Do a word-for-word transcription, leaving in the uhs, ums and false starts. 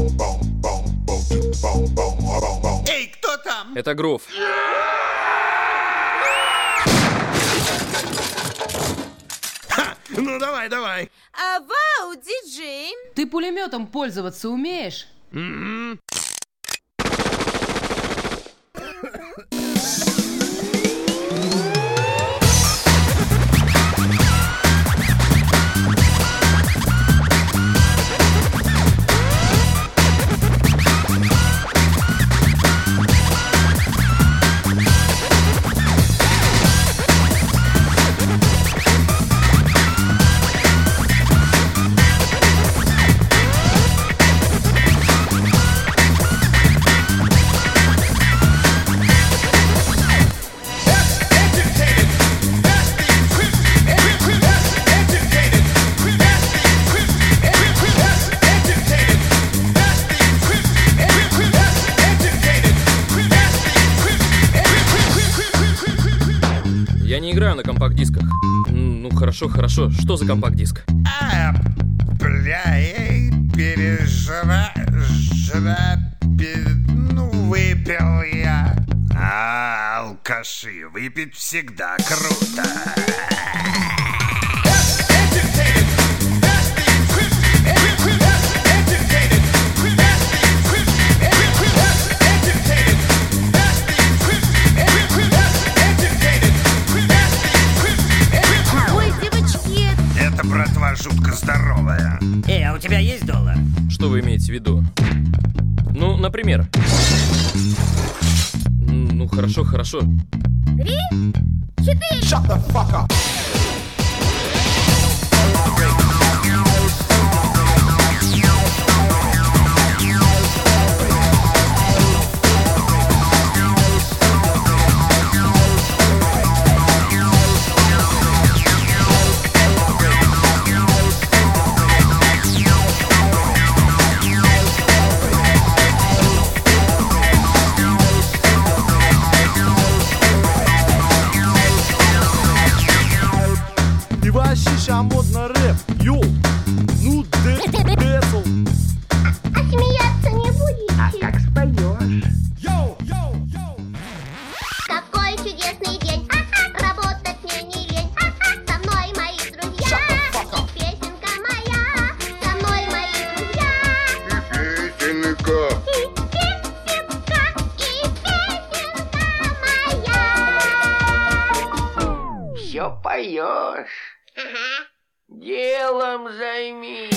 Эй, кто там? Это Гров. Ха, ну давай, давай. А, вау, диджей. Ты пулеметом пользоваться умеешь? М-м. Я не играю на компакт-дисках. Ну, хорошо, хорошо. Что за компакт-диск? А, бля, эй, пережра... Жра... пе- Ну, выпил я. А, алкаши, выпить всегда круто. Ой, девочки. Эта братва жутко здоровая. Эй, а у тебя есть доллар? Что вы имеете в виду? Ну, например. М, Ну, хорошо, хорошо. Три, четыре. Пивас, шиша, модно рэп, йоу, ну децл. А смеяться не будете? А как споешь? Йоу, йоу, йоу. Какой чудесный день. Работать мне не лень. Со мной мои друзья. И песенка моя. Со мной мои друзья. И песенка. И песенка. И песенка моя. Все поешь. Ага. Делом займись.